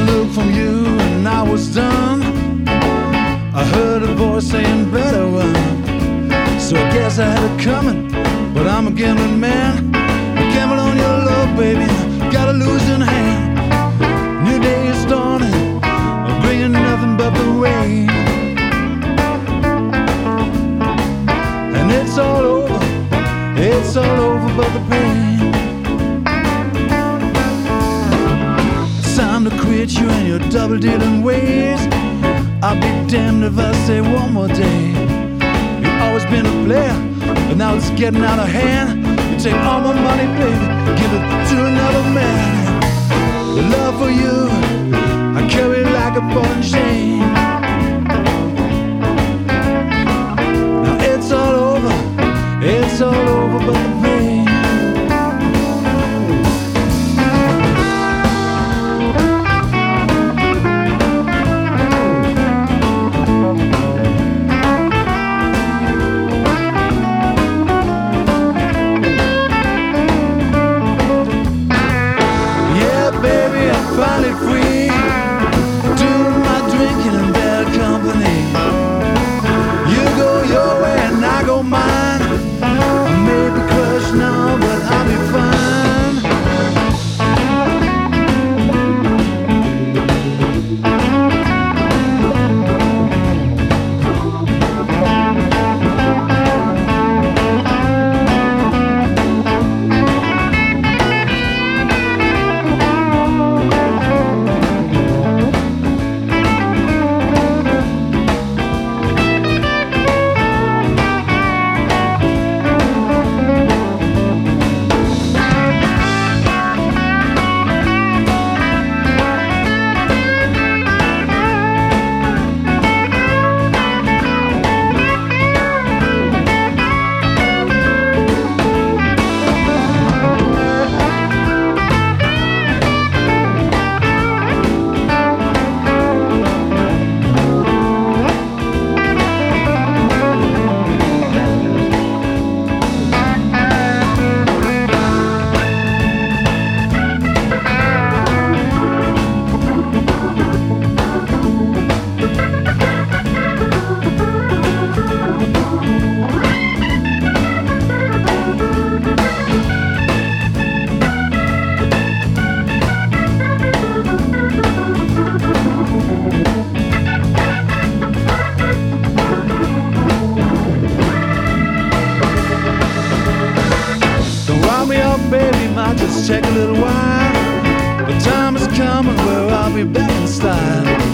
look from you and I was done. I heard a voice saying better run. So I guess I had it coming, but I'm a gambling man. I gamble on your love, baby, got a losing hand. New day is dawning, bringing nothing but the rain. And it's all over but the pain. It's time to quit you and your double dealing ways. I'll be damned if I say one more day. You've always been a player, but now it's getting out of hand. You take all my money, baby, give it to another man. The love for you I carry like a ball and chain. Now it's all over but the pain. Yeah, baby, I'm finally free, doing my drinking in bad company. You go your way and I go mine. I may be crushed now, but I'll be fine. Baby, might just take a little while, but time is coming where I'll be back in style.